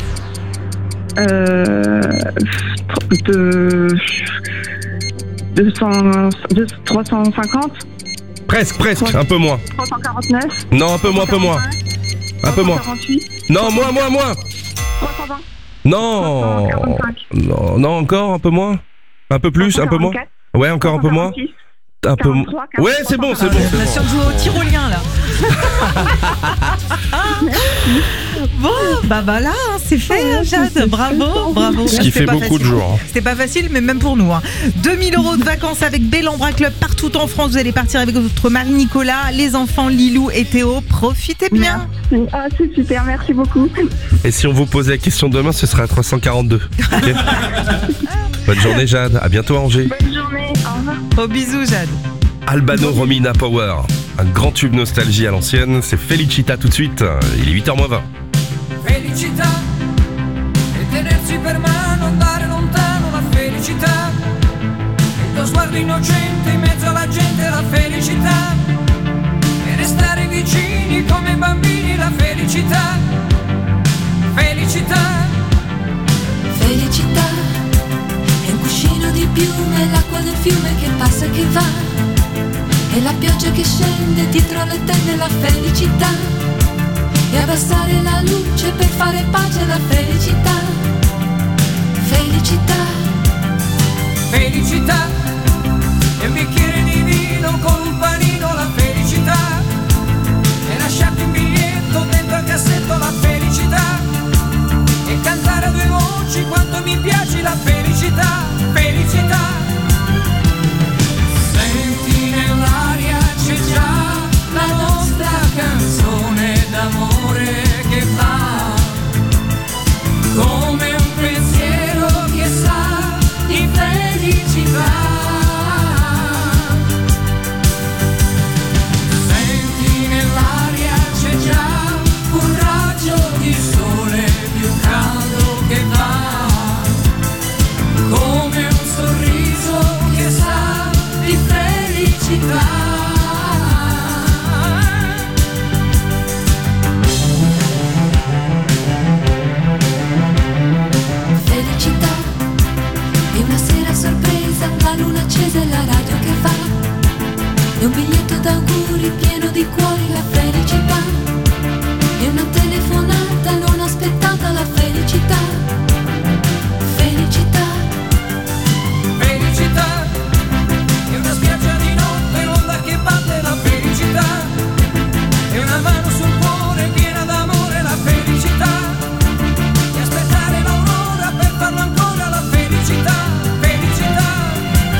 Euh, de, deux cents, deux- trois cent cinquante, Presque, presque, un peu moins. trois cent quarante-neuf, Non, un peu moins, un peu moins. Un peu moins. quarante-huit, Non, moins, moins, moins. trois cent vingt, Non. Non, non, encore un peu moins. Un peu plus, un peu moins. Ouais, encore un peu moins. Un peu moins. Ouais, c'est bon, c'est bon, On a c'est sur bon. jouer au tyrolien là. Bon, bah voilà, hein, c'est fait, Jade. Bravo, bravo. Ce qui C'était fait pas beaucoup facile. de jours. hein. C'était pas facile, mais même pour nous. Hein. deux mille euros de vacances avec Bellambra Club partout en France. Vous allez partir avec votre mari Nicolas, les enfants Lilou et Théo. Profitez bien. Merci. Ah, c'est super, merci beaucoup. Et si on vous posait la question demain, ce serait à trois cent quarante-deux. Ok. Bonne journée, Jade. À bientôt à Angers. Bonne journée, au revoir. Au bisous, Jade. Albano Romina Power. Un grand tube nostalgie à l'ancienne. C'est Felicita tout de suite. Il est huit heures moins vingt. Felicità e tenersi per mano, andare lontano, la felicità. Il tuo sguardo innocente in mezzo alla gente, la felicità. E restare vicini come bambini, la felicità. Felicità. Felicità è un cuscino di piume, l'acqua del fiume che passa e che va. E la pioggia che scende dietro le tende, la felicità. E abbassare la luce per fare pace alla felicità. Felicità. Felicità è un bicchiere di vino con un panino, la felicità. E lasciarti un biglietto dentro al cassetto, la felicità. E cantare a due voci quanto mi piace la felicità. Felicità. Senti nell'aria c'è già la nostra canzone d'amore che va come un pensiero che sa di felicità. Senti nell'aria c'è già un raggio di sole più caldo che va come un sorriso che sa di felicità. Felicità è una sera sorpresa, la luna accesa e la radio che fa. È un biglietto d'auguri pieno di cuori, la felicità. È una telefonata non aspettata, la felicità. Felicità. Felicità è una spiaggia di notte, l'onda che batte, la felicità. È una mano sul cuore piena d'amore, la felicità. E aspettare l'aurora per farlo ancora, la felicità. Felicità.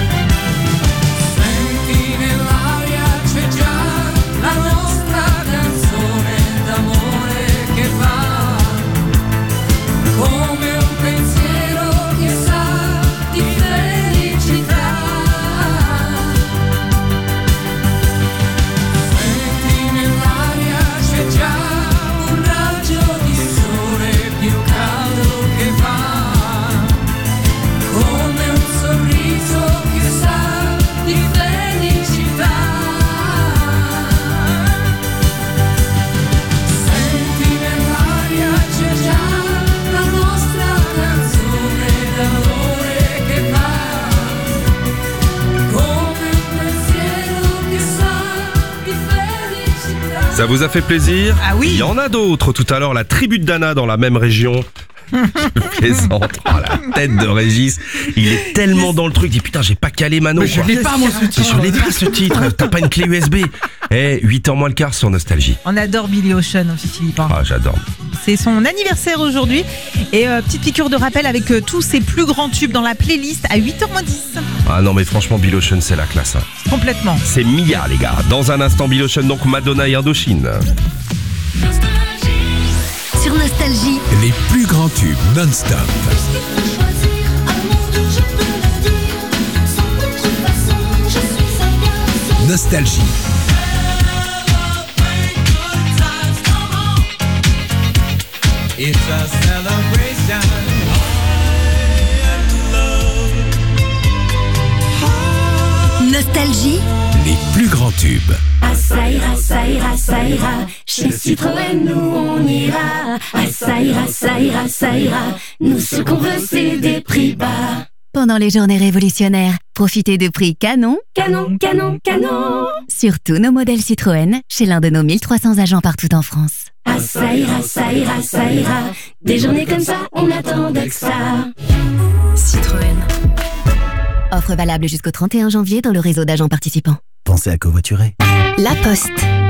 Ça vous a fait plaisir? Ah oui. Il y en a d'autres. Tout à l'heure, la tribu de Dana dans la même région. Je plaisante. Oh, la tête de Régis. Il est tellement dans le truc. Il dit putain, j'ai pas calé Mano. Mais je quoi. l'ai pas, moi, ce titre. Je l'ai pas, ce titre. T'as pas une clé U S B. Eh, huit heures moins le quart sur Nostalgie. On adore Billy Ocean aussi, Philippe. hein. Ah, j'adore. C'est son anniversaire aujourd'hui. Et euh, petite piqûre de rappel avec euh, tous ses plus grands tubes dans la playlist à huit heures moins dix. Ah non, mais franchement, Bill Ocean, c'est la classe. hein. Complètement. C'est Mia, les gars. Dans un instant, Bill Ocean, donc Madonna et Indochine. Sur Nostalgie, Les plus grands tubes non-stop. Nostalgie. It's a celebration. Nostalgie, Les plus grands tubes. Ah ça ira, ça ira, ça ira. Chez Citroën, nous on ira. Ah ça ira, ça ira, ça ira. Nous ce qu'on veut c'est des prix bas. Pendant les journées révolutionnaires, profitez de prix canon Canon, canon, canon. sur tous nos modèles Citroën chez l'un de nos mille trois cents agents partout en France. Ah ça ira, ça ira, ça ira. Des journées comme ça, on attendait que ça. Citroën. Offre valable jusqu'au trente et un janvier dans le réseau d'agents participants. Pensez à covoiturer. La Poste.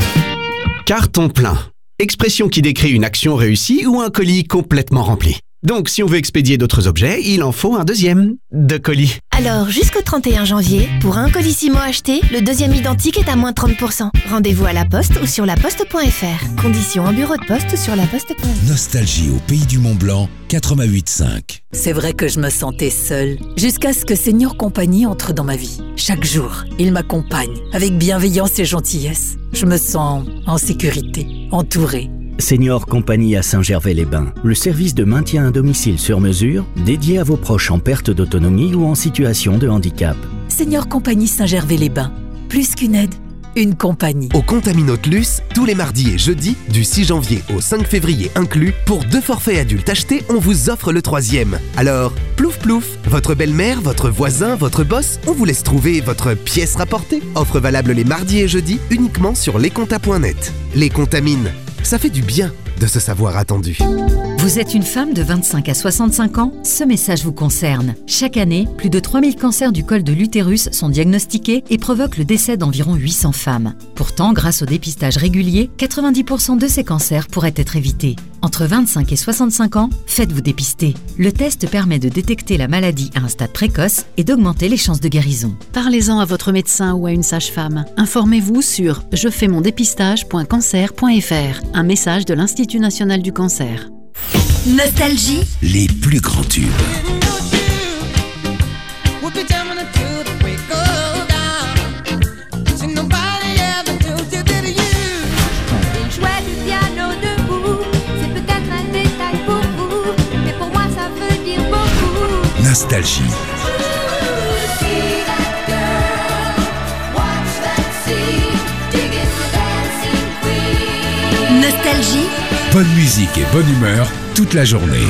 Carton plein. Expression qui décrit une action réussie ou un colis complètement rempli. Donc, si on veut expédier d'autres objets, il en faut un deuxième de colis. Alors, jusqu'au trente et un janvier, pour un colissimo acheté, le deuxième identique est à moins trente pour cent. Rendez-vous à la Poste ou sur laposte point f r. Conditions en bureau de poste sur laposte point f r. Nostalgie au pays du Mont Blanc, quatre-vingt-huit cinq. C'est vrai que je me sentais seule, jusqu'à ce que Senior Compagnie entre dans ma vie. Chaque jour, il m'accompagne, avec bienveillance et gentillesse. Je me sens en sécurité, entourée. Senior Compagnie à Saint-Gervais-les-Bains, le service de maintien à domicile sur mesure dédié à vos proches en perte d'autonomie ou en situation de handicap. Senior Compagnie Saint-Gervais-les-Bains, plus qu'une aide, une compagnie. Au Contaminotlus, tous les mardis et jeudis, du six janvier au cinq février inclus, pour deux forfaits adultes achetés, on vous offre le troisième. Alors, plouf plouf, votre belle-mère, votre voisin, votre boss, on vous laisse trouver votre pièce rapportée. Offre valable les mardis et jeudis, uniquement sur lescontas point net. Les Contamines, ça fait du bien de se savoir attendu. Vous êtes une femme de vingt-cinq à soixante-cinq ans? Ce message vous concerne. Chaque année, plus de trois mille cancers du col de l'utérus sont diagnostiqués et provoquent le décès d'environ huit cents femmes. Pourtant, grâce au dépistage régulier, quatre-vingt-dix pour cent de ces cancers pourraient être évités. Entre vingt-cinq et soixante-cinq ans, faites-vous dépister. Le test permet de détecter la maladie à un stade précoce et d'augmenter les chances de guérison. Parlez-en à votre médecin ou à une sage-femme. Informez-vous sur je fais mon dépistage point cancer point f r. Un message de l'Institut national du cancer. Nostalgie, Les plus grands tubes. Il jouait du piano debout. C'est peut-être un détail pour vous, mais pour moi ça veut dire beaucoup. Nostalgie. Nostalgie, Bonne musique et bonne humeur toute la journée.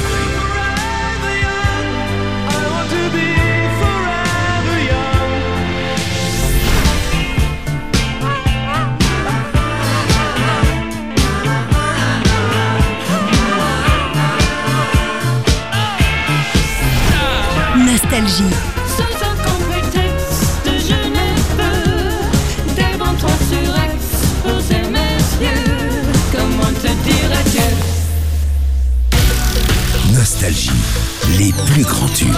Nostalgie, Sans aucun prétexte, je ne peux. Des bons tons sur exposer mes yeux. Comment te dire adieu? Nostalgie. Les plus grands tubes.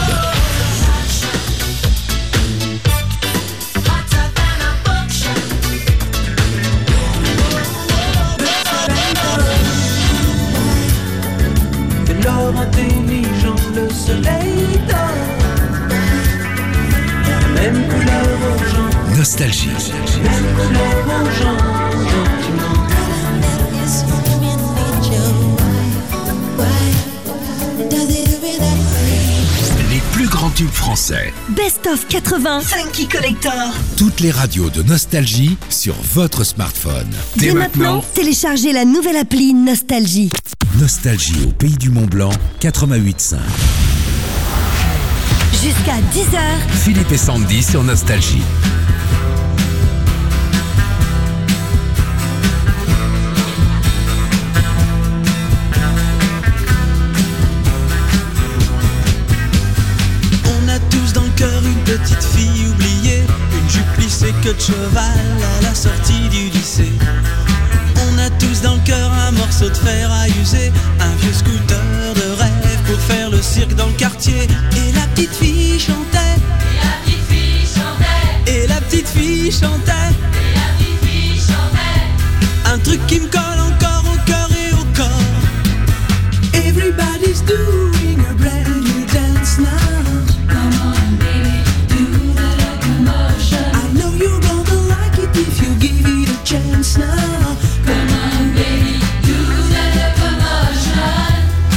De l'or intelligent, le soleil dort. Même couleur au genre, Nostalgie. même couleur au genre. Les plus grands tubes français. Best of quatre-vingts, Funky Collector. Toutes les radios de Nostalgie sur votre smartphone. Dès maintenant, téléchargez la nouvelle appli Nostalgie. Nostalgie au pays du Mont Blanc, quatre-vingt-huit cinq. Jusqu'à dix heures, Philippe et Sandy sur Nostalgie. queue de cheval à la sortie du lycée. On a tous dans le cœur un morceau de fer à user, un vieux scooter de rêve pour faire le cirque dans le quartier. Et la petite fille chantait, et la petite fille chantait, et la petite fille chantait, et la petite fille chantait. Un truc qui me colle encore au cœur et au corps. Everybody's doing a brand new dance now. Come on baby, do the locomotion. I know you're gonna like it if you give it a chance now. Come on baby, do the locomotion.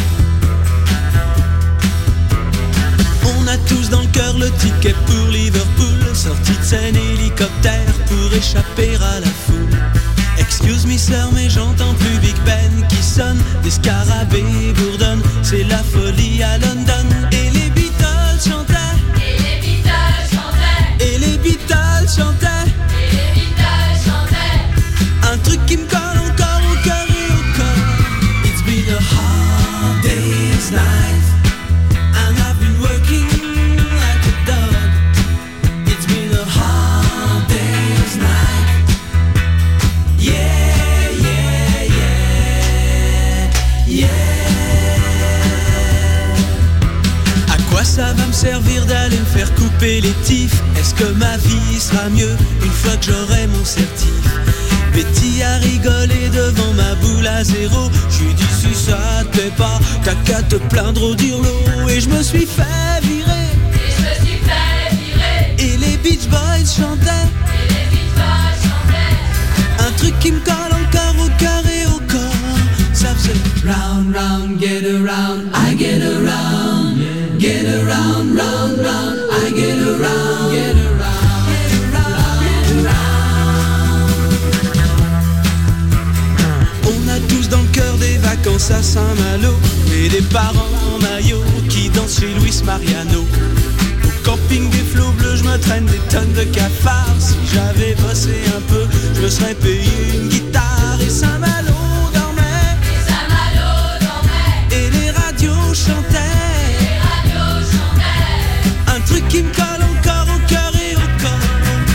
On a tous dans le cœur le ticket pour Liverpool, sortie de scène hélicoptère pour échapper à la foule. Excuse me sir, mais j'entends plus Big Ben qui sonne, des scarabées bourdonnent, c'est la folie à London. Et les Beatles chantaient, et les Beatles chantaient, et les Beatles chantaient, et les Beatles chantaient. Un truc qui me colle encore au cœur et au corps. It's been a hard day's night, and I've been working like a dog. It's been a hard day's night. Yeah, yeah, yeah, yeah. À quoi ça va me servir d'aller me faire couper les tifs? Est-ce que ma vie sera mieux une fois que j'aurai mon certif? Betty a rigolé devant ma boule à zéro. J'lui dit si ça te plaît pas, t'as qu'à te plaindre au dirlo. Et je me suis fait virer, et je me suis fait virer. Et les Beach Boys chantaient, et les Beach Boys chantaient. Un truc qui me colle encore au cœur et au corps. Ça faisait round, round, get around, I get around. Get around, round, round, I get around. Get around, get around, get around. On a tous dans le cœur des vacances à Saint-Malo et des parents en maillot qui dansent chez Luis Mariano. Au camping des flots bleus, je me traîne des tonnes de cafards. Si j'avais bossé un peu, je me serais payé une guitare. Et Saint-Malo dormait, et Saint-Malo dormait, et les radios chantaient, et les radios chantaient. Un truc qui me colle encore au cœur et au corps.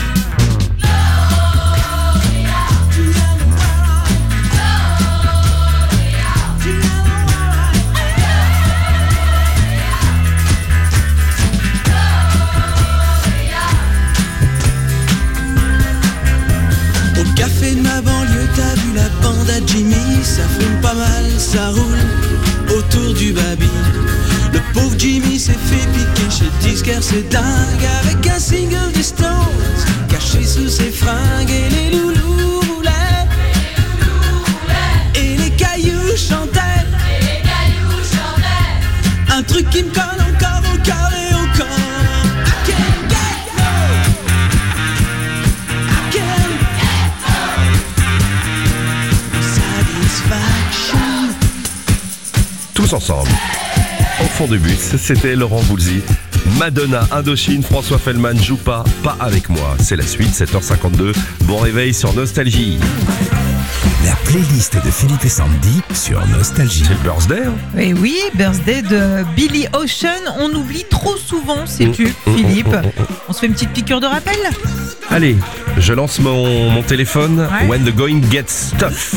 Café de ma banlieue, t'as vu la bande à Jimmy? Ça fume pas mal, ça roule autour du baby. Le pauvre Jimmy s'est fait piquer chez le disquaire, c'est dingue. Avec un single des Stones caché sous ses fringues. Et les loulous roulaient, et les cailloux chantaient, et les cailloux chantaient. Un truc qui me colle encore au cœur et au corps. I can't get no, I can't tous ensemble. Au fond du bus, c'était Laurent Voulzy. Madonna, Indochine, François Fellman, joue pas, pas avec moi. C'est la suite, sept heures cinquante-deux. Bon réveil sur Nostalgie. La playlist de Philippe et Sandy sur Nostalgie. C'est le birthday, hein? Et oui, birthday de Billy Ocean. On oublie trop souvent, sais-tu, Mmh, mmh, Philippe. mmh, mmh, mmh. On se fait une petite piqûre de rappel? Allez, je lance mon, mon téléphone. Ouais. When the going gets tough.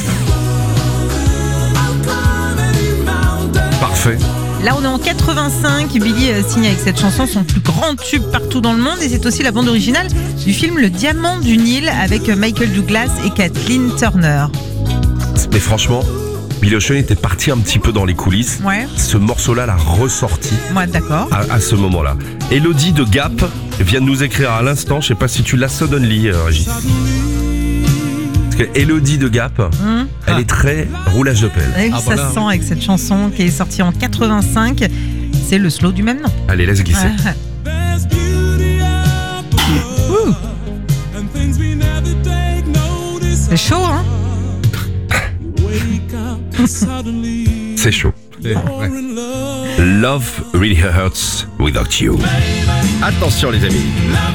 Parfait. Là, on est en quatre-vingt-cinq. Billy euh, signe avec cette chanson son plus grand tube partout dans le monde. Et c'est aussi la bande originale du film Le Diamant du Nil avec euh, Michael Douglas et Kathleen Turner. Mais franchement, Billy Ocean était parti un petit peu dans les coulisses. Ouais. Ce morceau-là l'a ressorti. Moi, d'accord. À, à ce moment-là. Elodie de Gap vient de nous écrire à l'instant. Je sais pas si tu l'as suddenly, euh, Régis. Parce que Elodie de Gap, Mmh. elle est très roulage de pelle. Et Ah, ça voilà. se sent avec cette chanson qui est sortie en quatre-vingt-cinq. C'est le slow du même nom. Allez, laisse glisser. Ouais. Ouh. C'est chaud, hein? C'est chaud. Love really hurts without you. Attention les amis.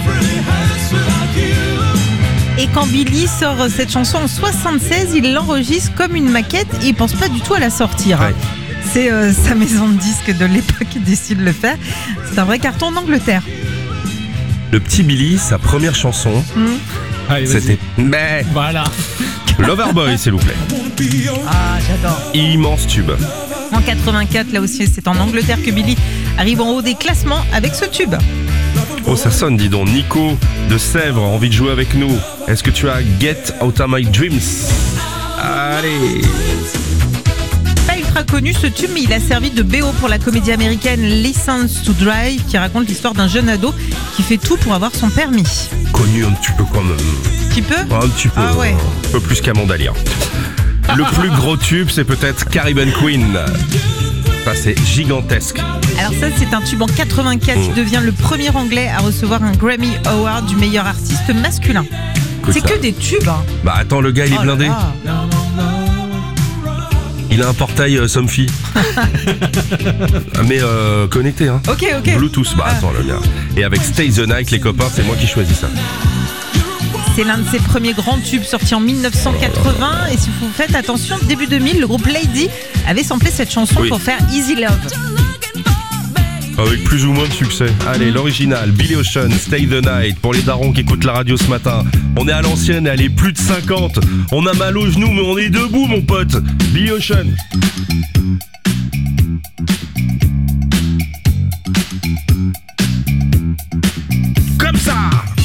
Et quand Billy sort cette chanson en soixante-seize, il l'enregistre comme une maquette et il pense pas du tout à la sortir. Ouais. C'est euh, sa maison de disques de l'époque qui décide de le faire. C'est un vrai carton en Angleterre. Le petit Billy, sa première chanson, Mmh. Allez, vas-y. C'était mais Voilà. Loverboy, s'il vous plaît. Ah, j'adore. Immense tube. En quatre-vingt-quatre, là aussi, c'est en Angleterre que Billy arrive en haut des classements avec ce tube. Oh, ça sonne, dis donc. Nico de Sèvres, envie de jouer avec nous. Est-ce que tu as Get Out of My Dreams? Allez. Pas ultra connu ce tube, mais il a servi de B O pour la comédie américaine License to Drive, qui raconte l'histoire d'un jeune ado qui fait tout pour avoir son permis. Connu un petit peu quand même. Un petit peu? Un petit peu. Ah ouais. Un peu plus qu'Amanda Lear. Le plus gros tube, c'est peut-être Caribbean Queen. Ça, c'est gigantesque. Alors ça, c'est un tube en quatre-vingt-quatre qui Mmh. devient le premier anglais à recevoir un Grammy Award du meilleur artiste masculin. Écoute C'est ça. que des tubes. Hein. Bah attends, le gars, il est Oh là blindé. là. Il a un portail euh, Somfy. Mais euh, connecté, hein. Ok, ok. Bluetooth. Bah attends, le gars. Et avec Stay the Night, les copains, c'est moi qui choisis ça. C'est l'un de ses premiers grands tubes sortis en mille neuf cent quatre-vingts. Et si vous faites attention, début deux mille, le groupe Lady avait samplé cette chanson Oui. pour faire Easy Love. Avec plus ou moins de succès. Allez, l'original, Billy Ocean, Stay the Night. Pour les darons qui écoutent la radio ce matin. On est à l'ancienne, elle est plus de cinquante. On a mal aux genoux, mais on est debout, mon pote. Billy Ocean. Comme ça.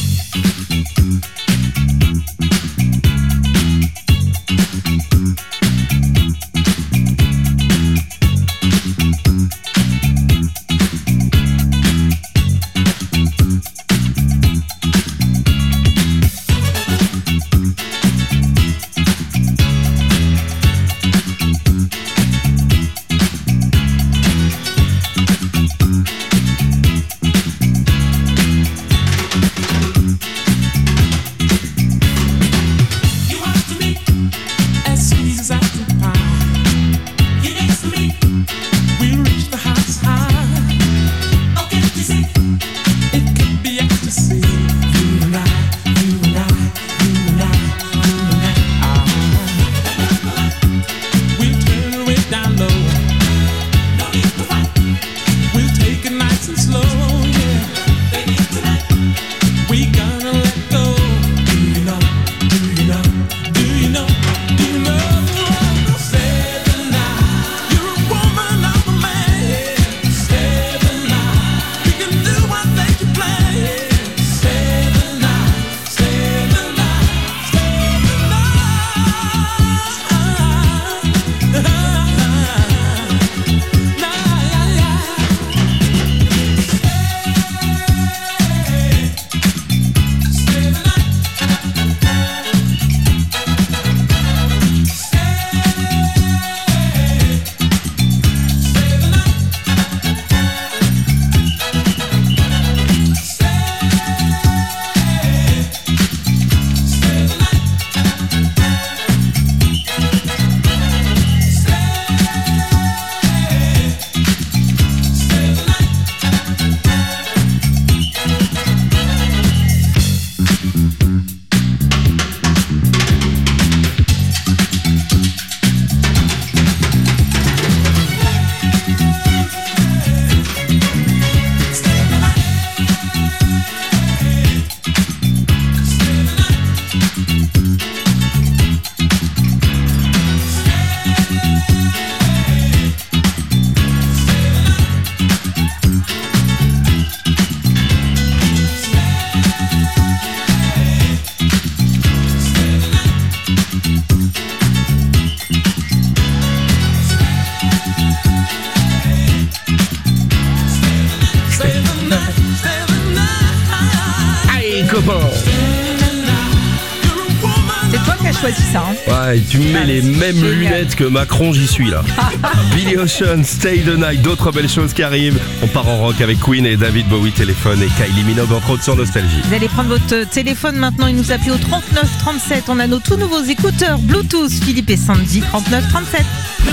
C'est toi qui as choisi ça. Hein. Ouais, et tu me mets les mêmes génial. lunettes que Macron, j'y suis là. Billy Ocean, Stay the Night, d'autres belles choses qui arrivent. On part en rock avec Queen et David Bowie téléphone et Kylie Minogue entre autres sur Nostalgie. Vous allez prendre votre téléphone maintenant et nous appeler au trente-neuf trente-sept. On a nos tout nouveaux écouteurs Bluetooth Philippe et Sandy. trente-neuf trente-sept.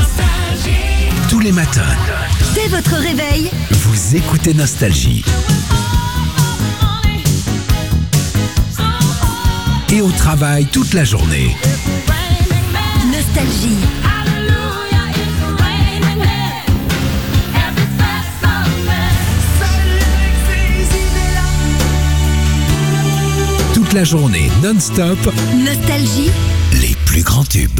Tous les matins, Dès votre réveil, vous écoutez Nostalgie. Et au travail toute la journée. Nostalgie. Toute la journée non-stop, Nostalgie. les plus grands tubes.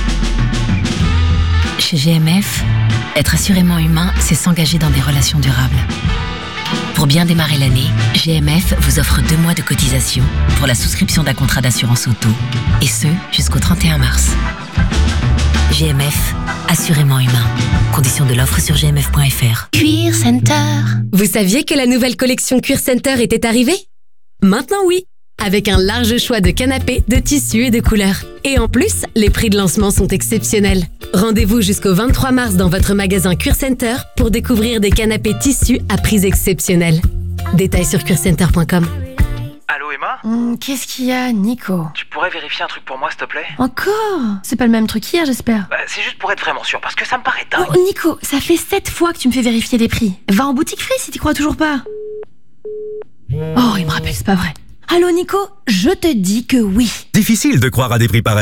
Chez G M F, être assurément humain, c'est s'engager dans des relations durables. Pour bien démarrer l'année, G M F vous offre deux mois de cotisation pour la souscription d'un contrat d'assurance auto. Et ce, jusqu'au trente et un mars. G M F, assurément humain. Conditions de l'offre sur g m f point f r. Cuir Center. Vous saviez que la nouvelle collection Cuir Center était arrivée? Maintenant oui, avec un large choix de canapés, de tissus et de couleurs. Et en plus, les prix de lancement sont exceptionnels. Rendez-vous jusqu'au vingt-trois mars dans votre magasin Cuir Center pour découvrir des canapés tissus à prix exceptionnels. Détails sur cuir center point com. Allô Emma? Hum, Qu'est-ce qu'il y a, Nico? Tu pourrais vérifier un truc pour moi s'il te plaît? Encore? C'est pas le même truc hier, j'espère. Bah, c'est juste pour être vraiment sûr, parce que ça me paraît dingue. Oh, Nico, ça fait sept fois que tu me fais vérifier les prix. Va en boutique Free si t'y crois toujours pas. Oh, il me rappelle, c'est pas vrai. Allô Nico, je te dis que oui. Difficile de croire à des prix pareils.